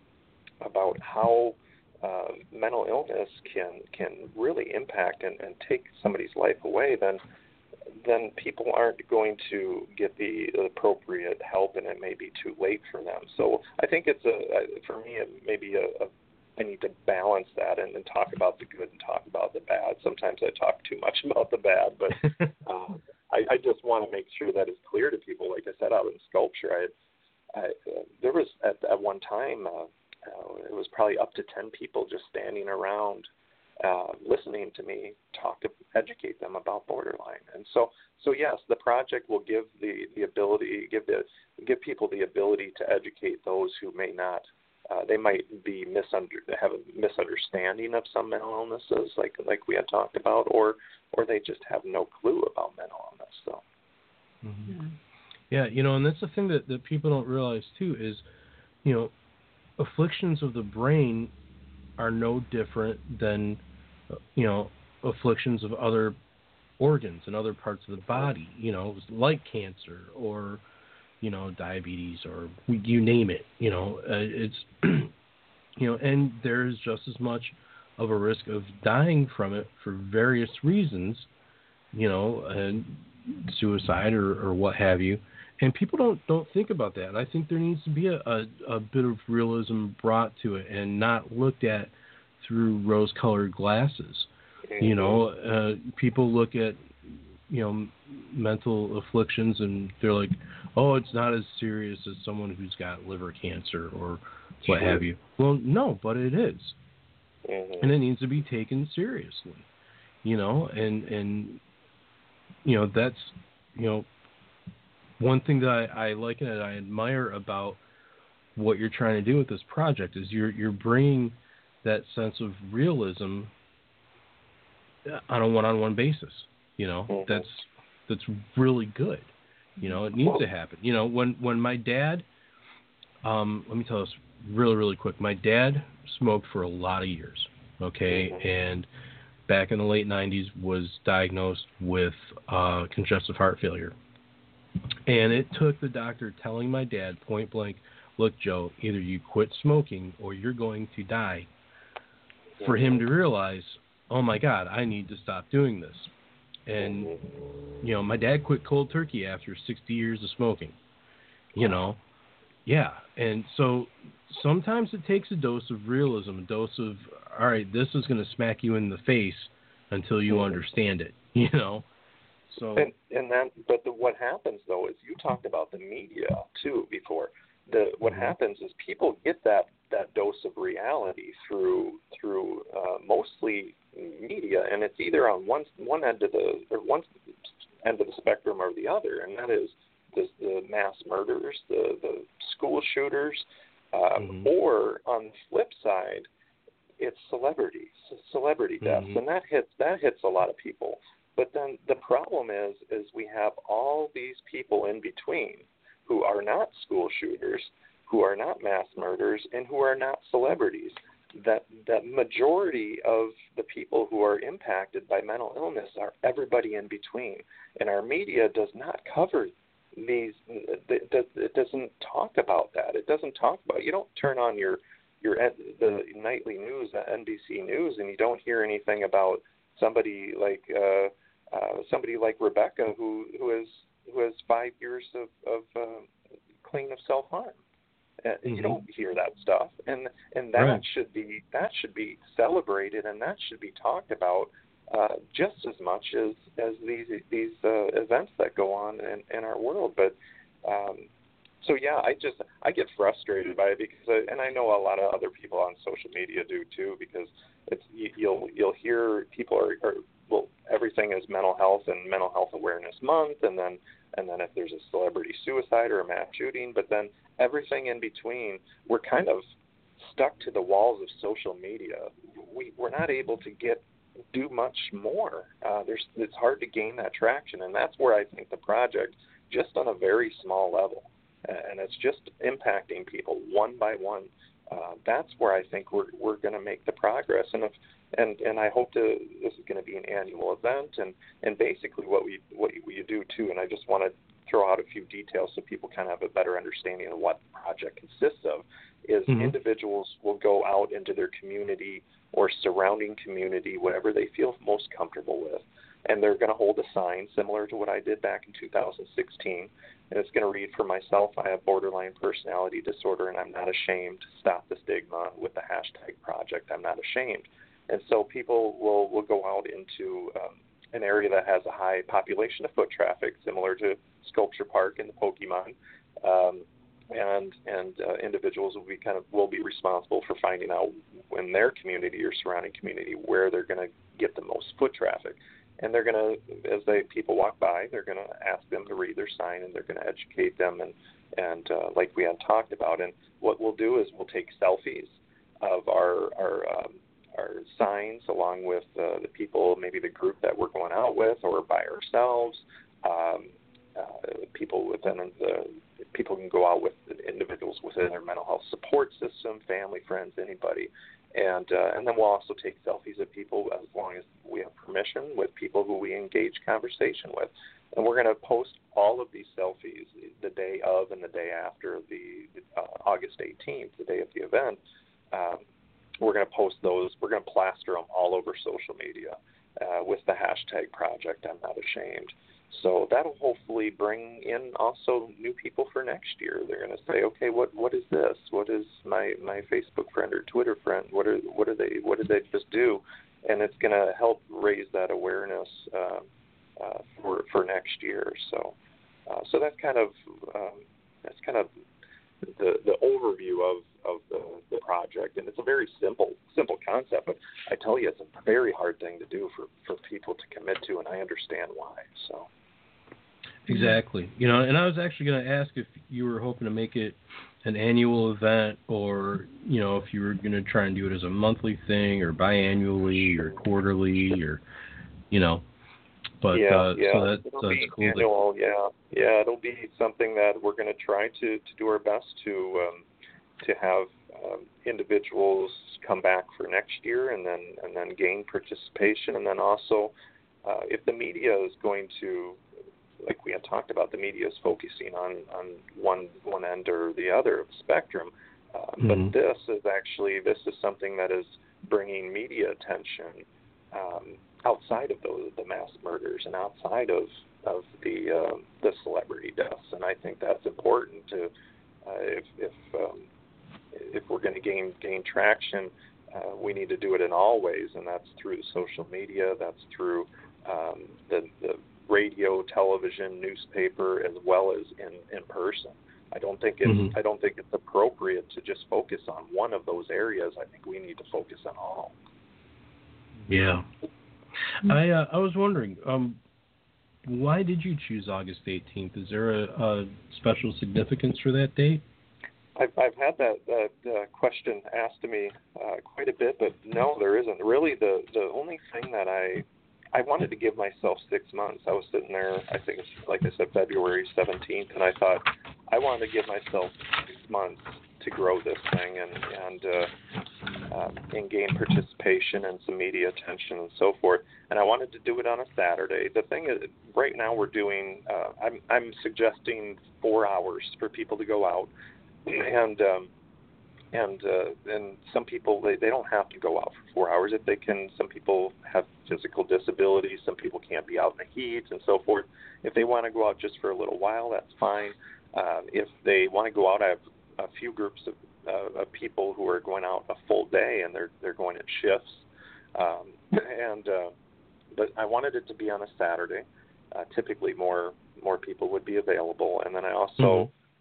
about how uh, mental illness can can really impact and, and take somebody's life away, then then people aren't going to get the appropriate help, and it may be too late for them. So I think it's a for me it may be a, a I need to balance that and, and talk about the good and talk about the bad. Sometimes I talk too much about the bad, but um, I, I just want to make sure that it's clear to people. Like I said, out in sculpture, I, I uh, there was at, at one time uh, uh, it was probably up to ten people just standing around uh, listening to me talk to educate them about borderline. And so, so yes, the project will give the, the ability, give the give people the ability to educate those who may not. Uh, they might be misunder have a misunderstanding of some mental illnesses, like like we had talked about, or or they just have no clue about mental illness. So, mm-hmm. yeah, you know, and that's the thing that, that people don't realize too is, you know, afflictions of the brain are no different than, you know, afflictions of other organs and other parts of the body. You know, like cancer or, you know, diabetes or you name it, you know, uh, it's, you know, and there's just as much of a risk of dying from it for various reasons, you know, and suicide or, or what have you. And people don't, don't think about that. And I think there needs to be a, a, a bit of realism brought to it and not looked at through rose-colored glasses. Mm-hmm. You know, uh, people look at, you know, mental afflictions and they're like, oh, it's not as serious as someone who's got liver cancer or what sure. have you. Well, no, but it is. Mm-hmm. And it needs to be taken seriously, you know, and, and, you know, that's, you know, one thing that I, I like and I admire about what you're trying to do with this project is you're, you're bringing that sense of realism on a one-on-one basis. You know, mm-hmm. that's that's really good. You know, it needs to happen. You know, when, when my dad, um, let me tell this really, really quick. My dad smoked for a lot of years, okay, mm-hmm. and back in the late nineties was diagnosed with uh, congestive heart failure. And it took the doctor telling my dad point blank, look, Joe, either you quit smoking or you're going to die, for him to realize, oh, my God, I need to stop doing this. And, you know, my dad quit cold turkey after sixty years of smoking, you know. Yeah. And so sometimes it takes a dose of realism, a dose of, all right, this is going to smack you in the face until you mm-hmm. understand it, you know. So and, and that, but the, what happens, though, is you talked about the media, too, before. The, what mm-hmm. happens is people get that, that dose of reality through through uh, mostly media, and it's either on one one end of the or one end of the spectrum or the other, and that is the, the mass murders, the the school shooters, uh, mm-hmm. or on the flip side, it's celebrities, celebrity deaths, mm-hmm. and that hits that hits a lot of people. But then the problem is is we have all these people in between who are not school shooters, who are not mass murderers, and who are not celebrities. That that majority of the people who are impacted by mental illness are everybody in between. And our media does not cover these, it doesn't talk about that. It doesn't talk about, you don't turn on your, your the nightly news, the N B C News, and you don't hear anything about somebody like uh, uh, somebody like Rebecca who, who has who has five years of, of uh, clean of self-harm. Uh, mm-hmm. You don't hear that stuff, and and that right. should be that should be celebrated, and that should be talked about uh, just as much as, as these these uh, events that go on in, in our world. But um, so yeah, I just I get frustrated by it because, I, and I know a lot of other people on social media do too, because it's you, you'll you'll hear people are, are well, everything is mental health and mental health awareness month, and then and then if there's a celebrity suicide or a mass shooting, but then everything in between, we're kind of stuck to the walls of social media. We we're not able to get do much more. Uh, there's it's hard to gain that traction, and that's where I think the project, just on a very small level, and it's just impacting people one by one. Uh, that's where I think we're we're going to make the progress, and if, and and I hope to. This is going to be an annual event, and, and basically what we what we do too. And I just want to throw out a few details so people kind of have a better understanding of what the project consists of. Is mm-hmm. individuals will go out into their community or surrounding community, whatever they feel most comfortable with, and they're going to hold a sign similar to what I did back in two thousand sixteen. And it's going to read, for myself, I have borderline personality disorder, and I'm not ashamed. Stop the stigma with the hashtag project. I'm not ashamed. And so people will, will go out into um, an area that has a high population of foot traffic, similar to Sculpture Park and the Pokemon. Um, and and uh, individuals will be kind of will be responsible for finding out in their community or surrounding community where they're going to get the most foot traffic. And they're going to, as they people walk by, they're going to ask them to read their sign, and they're going to educate them, and and uh, like we had talked about. And what we'll do is we'll take selfies of our our um, our signs along with uh, the people, maybe the group that we're going out with, or by ourselves. Um, uh, people within the people can go out with individuals within their mental health support system, family, friends, anybody. And uh, and then we'll also take selfies of people as long as we have permission with people who we engage conversation with. And we're going to post all of these selfies the day of and the day after the uh, August eighteenth, the day of the event. Um, we're going to post those. We're going to plaster them all over social media uh, with the hashtag project I'm Not Ashamed. So that'll hopefully bring in also new people for next year. They're going to say, okay, what what is this? What is my, my Facebook friend or Twitter friend? What are what are they? What did they just do? And it's going to help raise that awareness uh, uh, for for next year. So uh, so that's kind of um, that's kind of the the overview of of the, the project. And it's a very simple simple concept, but I tell you, it's a very hard thing to do for, for people to commit to, and I understand why. So. Exactly. You know, and I was actually going to ask if you were hoping to make it an annual event, or, you know, if you were going to try and do it as a monthly thing or biannually or quarterly, or, you know, but yeah, uh, yeah. so that, it'll so be that's cool. Annual, that... yeah, yeah. It'll be something that we're going to try to, to do our best to um, to have um, individuals come back for next year, and then and then gain participation, and then also uh, if the media is going to, like we had talked about, the media is focusing on, on one one end or the other of the spectrum. Uh, mm-hmm. But this is actually, this is something that is bringing media attention um, outside of those, the mass murders and outside of, of the uh, the celebrity deaths. And I think that's important to, uh, if, if, um, if we're going to gain, gain traction, uh, we need to do it in all ways, and that's through social media, that's through um, the, the radio, television, newspaper, as well as in, in person. I don't think it's mm-hmm. I don't think it's appropriate to just focus on one of those areas. I think we need to focus on all. Yeah, I uh, I was wondering, um, why did you choose August eighteenth? Is there a, a special significance for that date? I've I've had that, that uh, question asked to me uh, quite a bit, but no, there isn't. Really, the the only thing that I I wanted to give myself six months. I was sitting there, I think it's, like I said, February seventeenth, and I thought I wanted to give myself six months to grow this thing and and, uh, uh, and gain participation and some media attention and so forth. And I wanted to do it on a Saturday. The thing is, right now we're doing, uh, I'm, I'm suggesting four hours for people to go out. And um, and uh, and some people, they, they don't have to go out for four hours if they can. Some people have physical disabilities. Some people can't be out in the heat and so forth. If they want to go out just for a little while, that's fine. Uh, if they want to go out, I have a few groups of, uh, of people who are going out a full day, and they're they're going in shifts. Um, and uh, but I wanted it to be on a Saturday. Uh, typically, more more people would be available. And then I also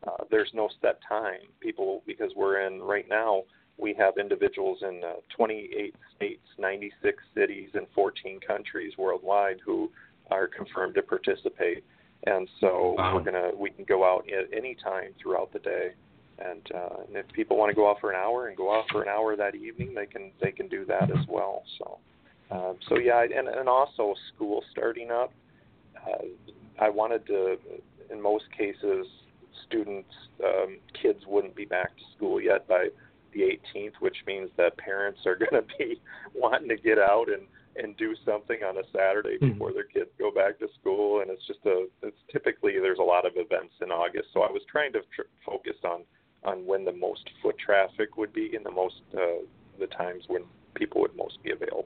Uh, there's no set time. People, because we're in right now, we have individuals in uh, twenty-eight states, ninety-six cities, and fourteen countries worldwide who are confirmed to participate. And so wow. we're gonna we can go out at any time throughout the day. And, uh, and if people want to go out for an hour and go out for an hour that evening, they can they can do that as well. So, uh, so yeah, and and also school starting up. Uh, I wanted to, in most cases, students, um, kids wouldn't be back to school yet by the eighteenth, which means that parents are going to be wanting to get out and, and do something on a Saturday before mm-hmm. their kids go back to school. And it's just a, it's typically there's a lot of events in August. So I was trying to tr- focus on, on when the most foot traffic would be and the most, uh, the times when people would most be available.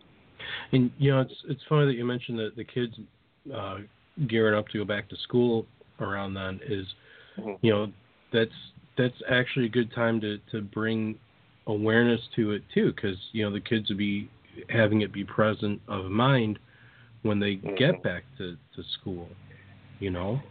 And, you know, it's, it's funny that you mentioned that the kids uh, gearing up to go back to school around then is, mm-hmm. you know, that's, that's actually a good time to, to bring awareness to it too, because you know the kids would be having it be present of mind when they mm-hmm. get back to, to school. You know,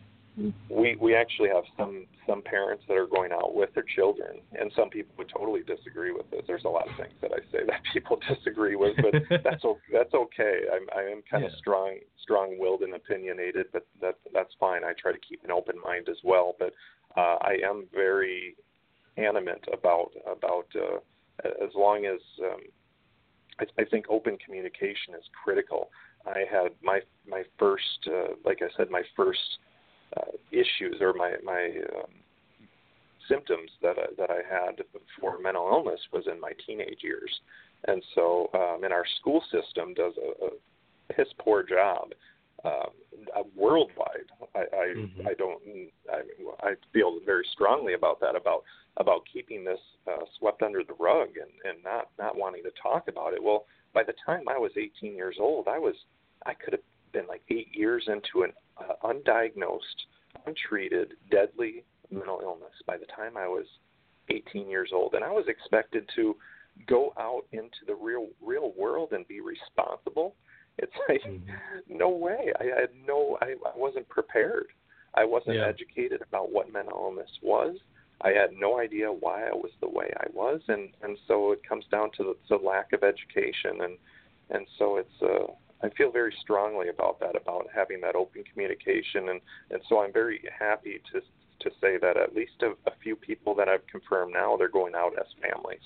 we we actually have some some parents that are going out with their children, and some people would totally disagree with this. There's a lot of things that I say that people disagree with, but that's that's okay. I'm I am kind of yeah. strong strong-willed and opinionated, but that that's fine. I try to keep an open mind as well, but. Uh, I am very animate about about uh, as long as um, I, I think open communication is critical. I had my my first, uh, like I said, my first uh, issues or my my um, symptoms that I, that I had for mental illness was in my teenage years, and so um, and our school system does a, a piss poor job. Um, uh, worldwide, I I, mm-hmm. I don't I, I feel very strongly about that about about keeping this uh, swept under the rug and, and not, not wanting to talk about it. Well, by the time I was eighteen years old, I was I could have been like eight years into an uh, undiagnosed, untreated, deadly mental illness. By the time I was eighteen years old, and I was expected to go out into the real real world and be responsible. It's like, mm-hmm. no way. I had no, I, I wasn't prepared. I wasn't yeah. educated about what mental illness was. I had no idea why I was the way I was. And, and so it comes down to the, the lack of education. And, and so it's, uh, I feel very strongly about that, about having that open communication. And, and so I'm very happy to, to say that at least a, a few people that I've confirmed now, they're going out as families.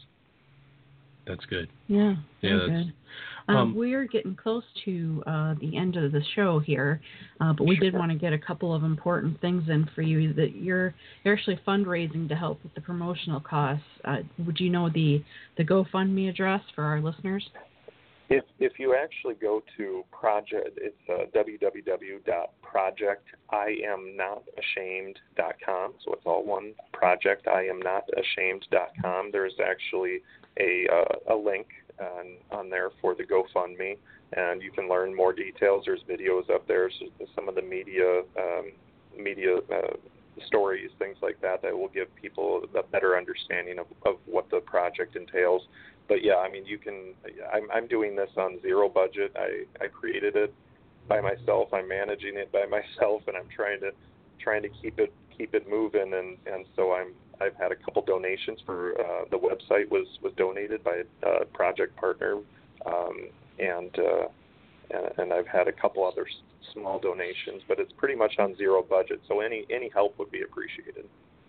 That's good. Yeah, yeah, that's good. Um, um, we're getting close to uh, the end of the show here, uh, but we sure. did want to get a couple of important things in for you. That you're you're actually fundraising to help with the promotional costs. Uh, would you know the the GoFundMe address for our listeners? If if you actually go to project, it's uh, w w w dot project I am not ashamed dot com. So it's all one, project I am not ashamed dot com. There's actually a uh, a link on, on there for the GoFundMe, and you can learn more details. There's videos up there, so some of the media um, media uh, stories, things like that, that will give people a better understanding of, of what the project entails. But yeah, I mean, you can. I'm, I'm doing this on zero budget. I, I created it by myself. I'm managing it by myself, and I'm trying to trying to keep it keep it moving. And, and so I'm I've had a couple donations for uh, the website was, was donated by a project partner, um, and, uh, and and I've had a couple other s- small donations, but it's pretty much on zero budget. So any any help would be appreciated.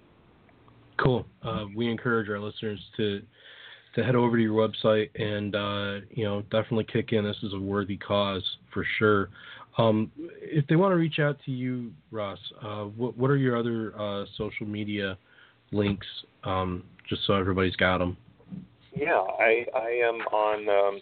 Cool. Uh, we encourage our listeners to. to head over to your website and, uh, you know, definitely kick in. This is a worthy cause for sure. Um, if they want to reach out to you, Ross, uh, what, what are your other uh, social media links, um, just so everybody's got them? Yeah, I, I am on um,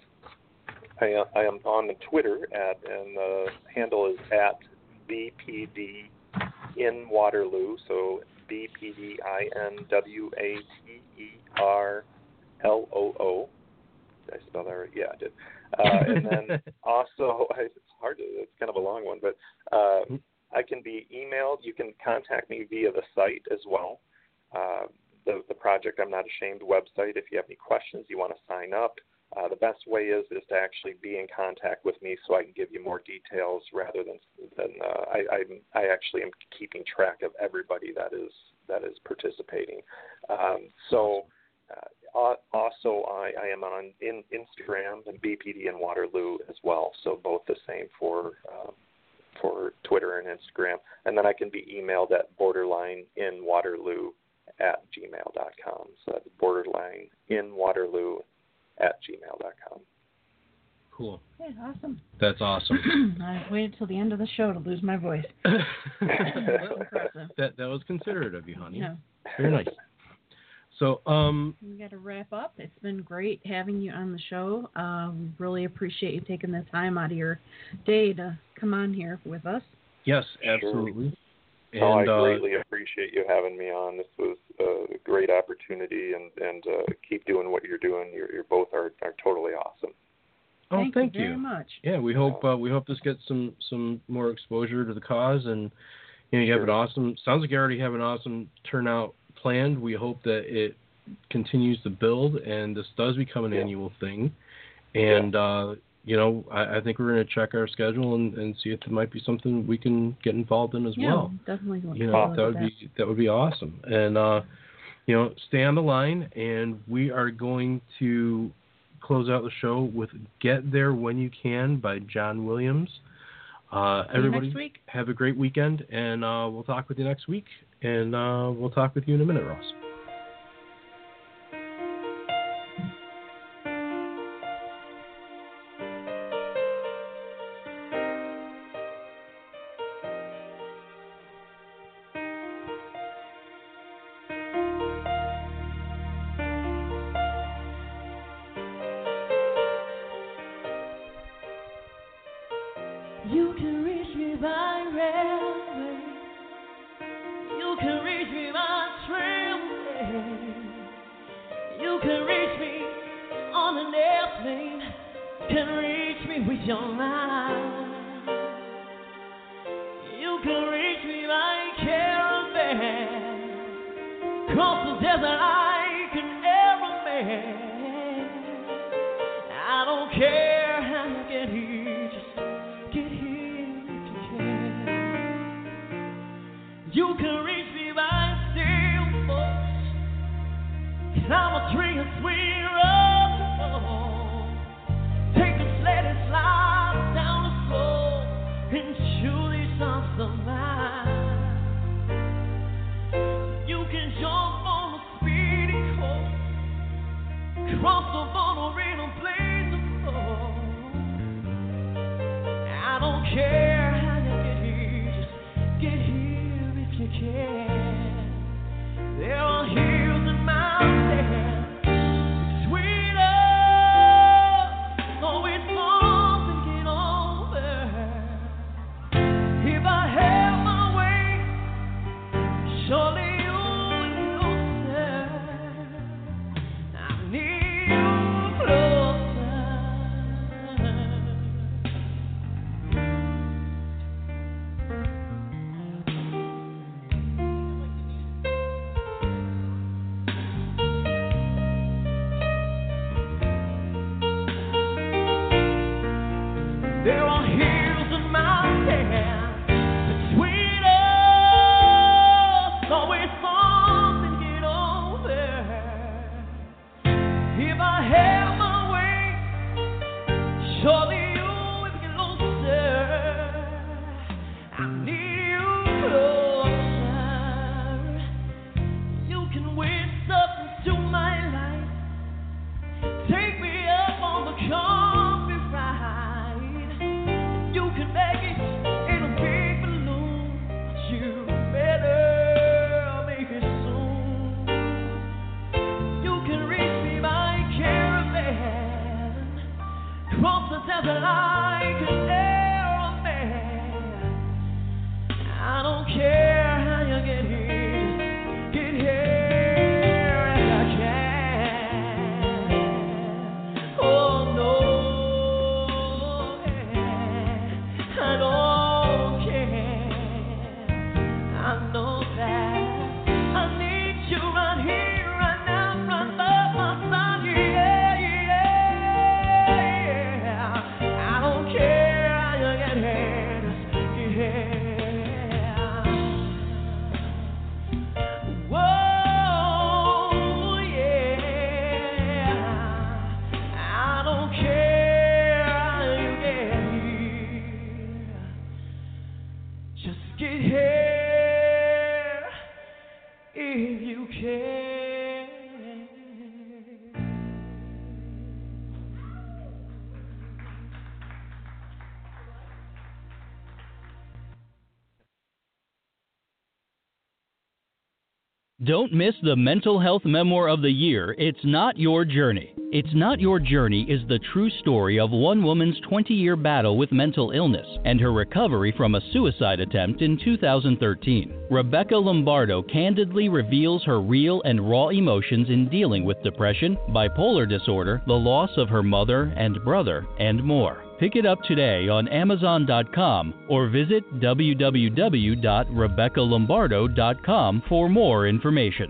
I, I am on Twitter at, and the handle is at B P D in Waterloo, so B P D I N W A T E R L O O. Did I spell that right? Yeah, I did. Uh, and then also, it's hard to, it's kind of a long one, but uh, I can be emailed. You can contact me via the site as well. Uh, the, the Project I'm Not Ashamed website. If you have any questions, you want to sign up, Uh, the best way is is to actually be in contact with me so I can give you more details rather than than uh, I, I I actually am keeping track of everybody that is that is participating. Um, so uh, also I, I am on in Instagram and B P D in Waterloo as well. So both the same for uh, for Twitter and Instagram, and then I can be emailed at borderlineinwaterloo at gmail dot com. So that's borderlineinwaterloo at gmail dot com. Cool. Okay, awesome. That's awesome. I waited till the end of the show to lose my voice. that that was considerate of you, honey. Yeah. Very nice. So, um, we got to wrap up. It's been great having you on the show. Uh, we really appreciate you taking the time out of your day to come on here with us. Yes, absolutely. Sure. And, oh, I uh, greatly appreciate you having me on. This was a great opportunity, and and uh, keep doing what you're doing. You're, you're both are, are totally awesome. Oh, thank, thank you very you. much. Yeah, we hope uh, we hope this gets some, some more exposure to the cause, and you know you have Sure. an awesome. Sounds like you already have an awesome turnout planned. We hope that it continues to build, and this does become an yeah. annual thing. And yeah. uh, you know, I, I think we're going to check our schedule and, and see if there might be something we can get involved in as yeah, well. Definitely. You know, that would that. be that would be awesome. And uh, you know, stay on the line, and we are going to close out the show with "Get There When You Can" by John Williams. Uh, everybody, next week. Have a great weekend, and uh, we'll talk with you next week. And uh, we'll talk with you in a minute, Ross. You can reach me by railway. You can reach me by tramway. You can reach me on an airplane. You can reach me with your mind. You can reach me by caravan. Cross the desert like an airman. I don't care how you get here. Just get here if you can. You can reach me by sailboat, 'cause I'm a tree and sweet road. Take a sled and slide down the slope and chew these songs of mine. You can jump on a speedy coast, cross the border in a blaze of gold. I don't care how you get here, just get here if you can. There are hills and mountains between us, always fun to get over. If I have my way, surely you would be closer. I need you closer. There are hills and mountains between us, always something to get over. If I have my way, surely you would get closer. I need you closer. You can whisper into my life, take me up on the country ride. You can make it in a big balloon, but you better make it soon. you care. Don't miss the Mental Health Memoir of the Year, It's Not Your Journey. It's Not Your Journey is the true story of one woman's twenty-year battle with mental illness and her recovery from a suicide attempt in two thousand thirteen. Rebecca Lombardo candidly reveals her real and raw emotions in dealing with depression, bipolar disorder, the loss of her mother and brother, and more. Pick it up today on Amazon dot com or visit w w w dot rebecca lombardo dot com for more information.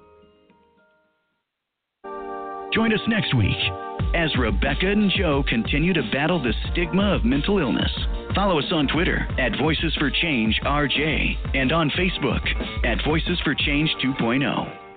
Join us next week as Rebecca and Joe continue to battle the stigma of mental illness. Follow us on Twitter at Voices for Change R J and on Facebook at Voices for Change two point oh.